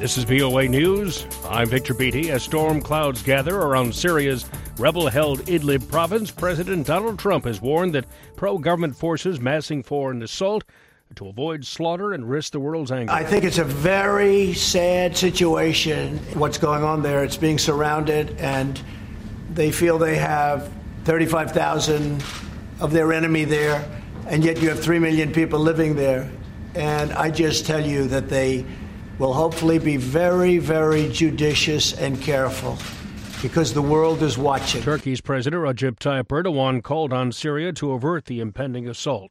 This is VOA News. I'm Victor Beatty. As storm clouds gather around Syria's rebel-held Idlib province, President Donald Trump has warned that pro-government forces massing for an assault to avoid slaughter and risk the world's anger. I think it's a very sad situation, what's going on there. It's being surrounded, and they feel they have 35,000 of their enemy there, and yet you have 3 million people living there. And I just tell you that they will hopefully be very, very judicious and careful, because the world is watching. Turkey's President Recep Tayyip Erdogan called on Syria to avert the impending assault.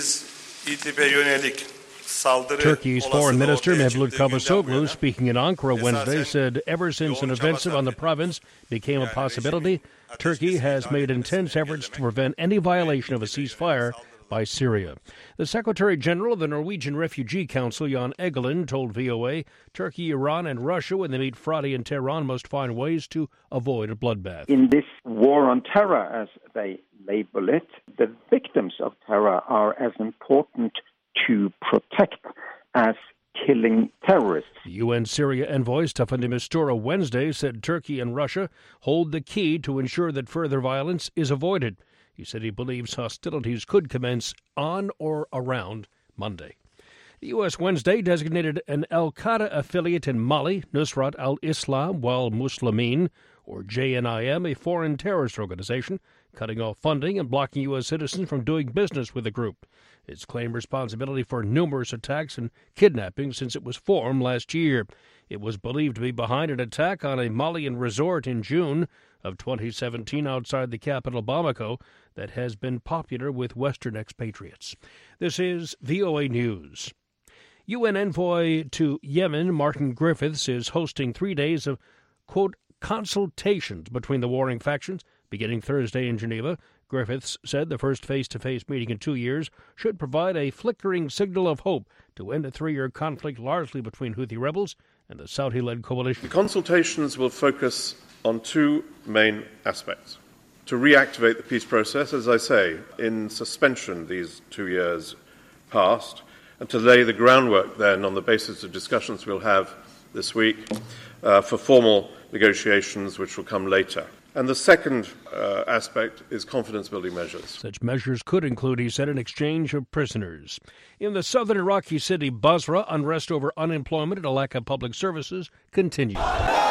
Turkey's Foreign Minister Mevlut Cavusoglu, speaking in Ankara Wednesday, said ever since an offensive on the province became a possibility, Turkey has made intense efforts to prevent any violation of a ceasefire by Syria. The Secretary General of the Norwegian Refugee Council, Jan Egeland, told VOA Turkey, Iran, and Russia, when they meet Friday in Tehran, must find ways to avoid a bloodbath. In this war on terror, as they label it, the victims of terror are as important to protect as killing terrorists. The UN Syria envoy Staffan de Mistura Wednesday said Turkey and Russia hold the key to ensure that further violence is avoided. He said he believes hostilities could commence on or around Monday. The U.S. Wednesday designated an al-Qaeda affiliate in Mali, Nusrat al-Islam wal Muslimin, or JNIM, a foreign terrorist organization, cutting off funding and blocking U.S. citizens from doing business with the group. It's claimed responsibility for numerous attacks and kidnappings since it was formed last year. It was believed to be behind an attack on a Malian resort in June of 2017 outside the capital Bamako that has been popular with Western expatriates. This is VOA News. UN envoy to Yemen, Martin Griffiths, is hosting 3 days of, quote, consultations between the warring factions beginning Thursday in Geneva. Griffiths said the first face-to-face meeting in 2 years should provide a flickering signal of hope to end a 3-year conflict largely between Houthi rebels and the Saudi-led coalition. The consultations will focus on 2 main aspects. To reactivate the peace process, as I say, in suspension these 2 years past, and to lay the groundwork then on the basis of discussions we'll have this week for formal negotiations which will come later. And the second aspect is confidence-building measures. Such measures could include, he said, an exchange of prisoners. In the southern Iraqi city Basra, unrest over unemployment and a lack of public services continues.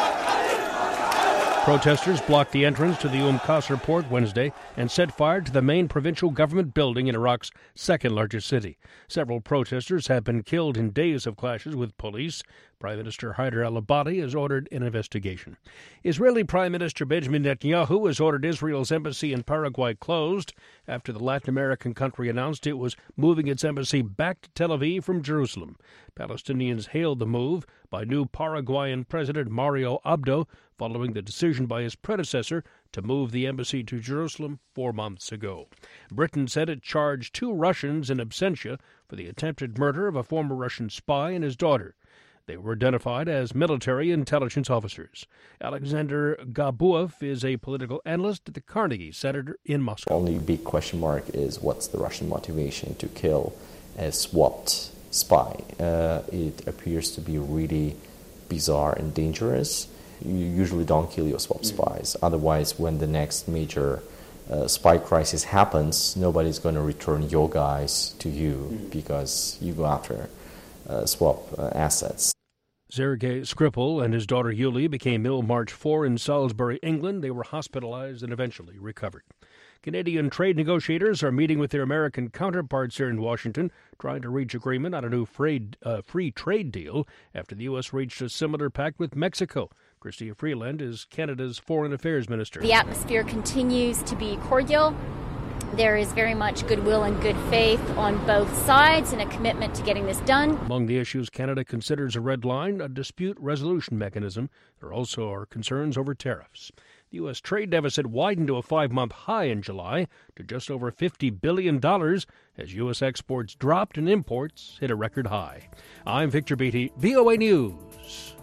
Protesters blocked the entrance to the Qasr port Wednesday and set fire to the main provincial government building in Iraq's second-largest city. Several protesters have been killed in days of clashes with police. Prime Minister Haider al-Abadi has ordered an investigation. Israeli Prime Minister Benjamin Netanyahu has ordered Israel's embassy in Paraguay closed after the Latin American country announced it was moving its embassy back to Tel Aviv from Jerusalem. Palestinians hailed the move by new Paraguayan President Mario Abdo following the decision by his predecessor to move the embassy to Jerusalem 4 months ago. Britain said it charged 2 Russians in absentia for the attempted murder of a former Russian spy and his daughter. They were identified as military intelligence officers. Alexander Gabuev is a political analyst at the Carnegie Center in Moscow. The only big question mark is what's the Russian motivation to kill a swapped spy. It appears to be really bizarre and dangerous. You usually don't kill your swap spies. Otherwise, when the next major spy crisis happens, nobody's going to return your guys to you because you go after swap assets. Sergei Skripal and his daughter Yulia became ill March 4 in Salisbury, England. They were hospitalized and eventually recovered. Canadian trade negotiators are meeting with their American counterparts here in Washington, trying to reach agreement on a new free trade deal after the U.S. reached a similar pact with Mexico. Chrystia Freeland is Canada's Foreign Affairs Minister. The atmosphere continues to be cordial. There is very much goodwill and good faith on both sides and a commitment to getting this done. Among the issues Canada considers a red line, a dispute resolution mechanism. There also are concerns over tariffs. The U.S. trade deficit widened to a 5-month high in July to just over $50 billion as U.S. exports dropped and imports hit a record high. I'm Victor Beatty, VOA News.